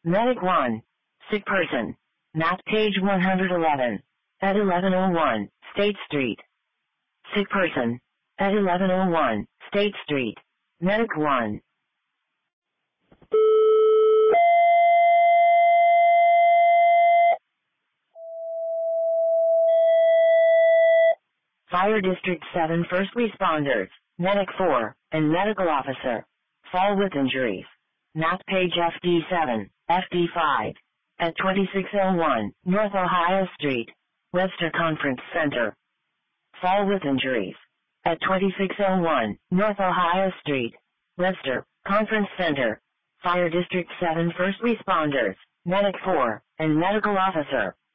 Medic 1. Sick person. Map page 111. At 1101, State Street. Sick person. At 1101, State Street. Medic 1. Fire District 7 first responders, Medic 4, and Medical Officer. Fall with injuries. Map page FD7, FD5. At 2601, North Ohio Street. Webster Conference Center. Fall with injuries. At 2601, North Ohio Street. Webster Conference Center. Fire District 7 first responders, Medic 4, and Medical Officer.